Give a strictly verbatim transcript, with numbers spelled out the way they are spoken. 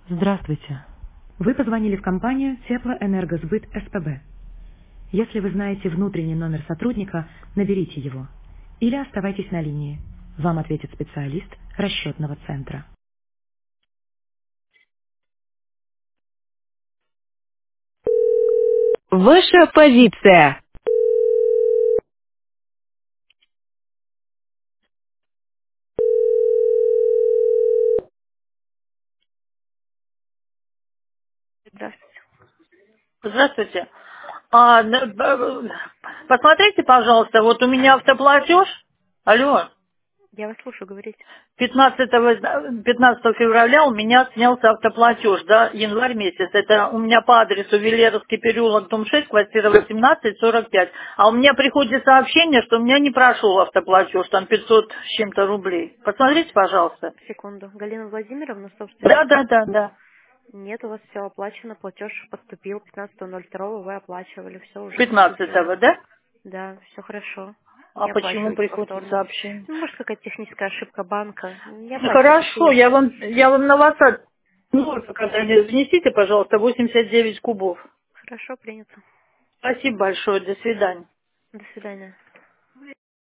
Здравствуйте. Вы позвонили в компанию Теплоэнергосбыт СПБ. Если вы знаете внутренний номер сотрудника, наберите его. Или оставайтесь на линии. Вам ответит специалист расчетного центра. Ваша позиция. Здравствуйте. Здравствуйте. А, да, б- посмотрите, пожалуйста, вот у меня автоплатеж. Алло. Я вас слушаю, говорите. пятнадцатого, пятнадцатого февраля у меня снялся автоплатеж, да, январь месяц. Это у меня по адресу Велеровский переулок, дом шесть, квартира восемнадцать, сорок пять. А у меня приходит сообщение, что у меня не прошел автоплатеж, там пятьсот с чем-то рублей. Посмотрите, пожалуйста. Секунду. Галина Владимировна, Да, собственник? да, да, да. Нет, у вас все оплачено, платеж поступил пятнадцатого ноль второго, вы оплачивали, все уже поступило. пятнадцатого, да? Да, все хорошо. А Не почему оплачивайте приходит повторно. сообщение? Ну, может, какая-то техническая ошибка банка. Не Ну, оплачивайте, хорошо, все. я вам, я вам на WhatsApp, ну, когда внесите, пожалуйста, восемьдесят девять кубов. Хорошо, принято. Спасибо большое, до свидания. До свидания.